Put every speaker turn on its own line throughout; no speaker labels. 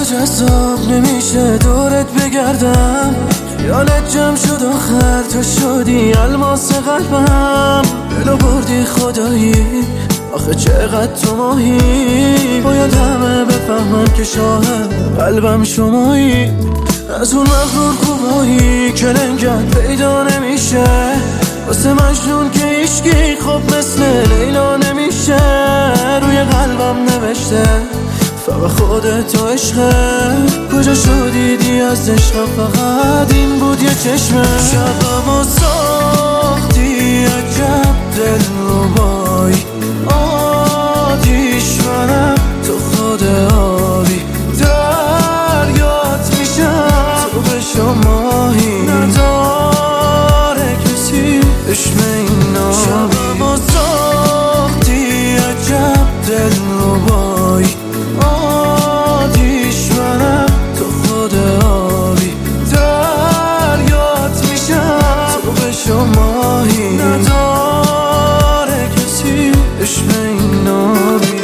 جذاب نمیشه دورت بگردم، خیالت جمع شد آخر تو شدی الماس قلبم. دلو بردی خدایی آخه چقدر تو ماهی، باید همه بفهمن که شاهد قلبم شمایی. از اون مغرور خوبایی که لنگت پیدا نمیشه، واسه مجنون که عشقی خب مثل لیلا نمیشه. روی قلبم نوشته فقط خودت و عشقه، کجا شدیدی از عشق؟ فقط این بود یه چشمه. شبمو ساختی عجب دلربایی، آتیش منم تو خود آبی، دریات میشم تو بشو ماهی، نداره کسی عشق این نابی. شبمو ساختی عجب دلربایی، آتیش منم تو خود آبی، دریات میشم تو بشو ماهی، نداره کسی عشق این نابی.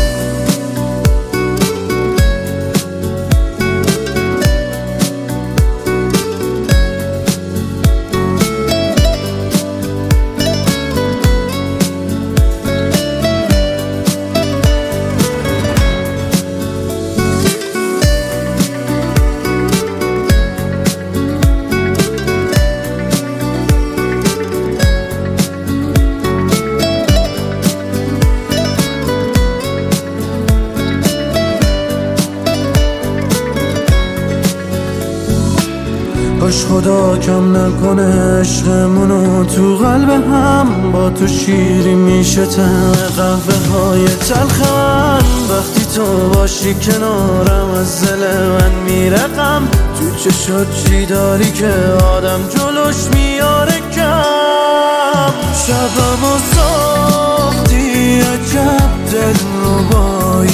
کاش خدا کم نکنه عشقمونو تو قلب هم، با تو شیری میشه طعم قهوه های تلخ من. وقتی تو باشی کنارم از دل من میره غم، تو چشات چی داری که آدم جلوش میاره کم. شبمو ساختی عجب دلربایی،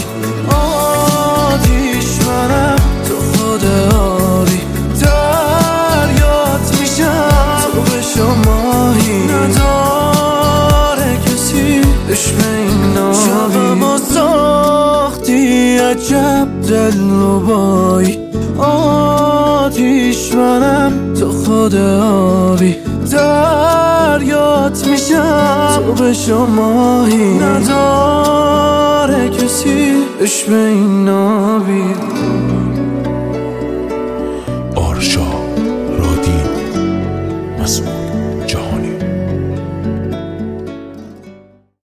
آتیش منم تو خود آبی، ماهی نداره کسی عشق این نابی. شبمو ساختی عجب دلربایی، آتیش منم تو خود آبی، دریات میشم تو بشو ماهی، نداره کسی عشق این نابی.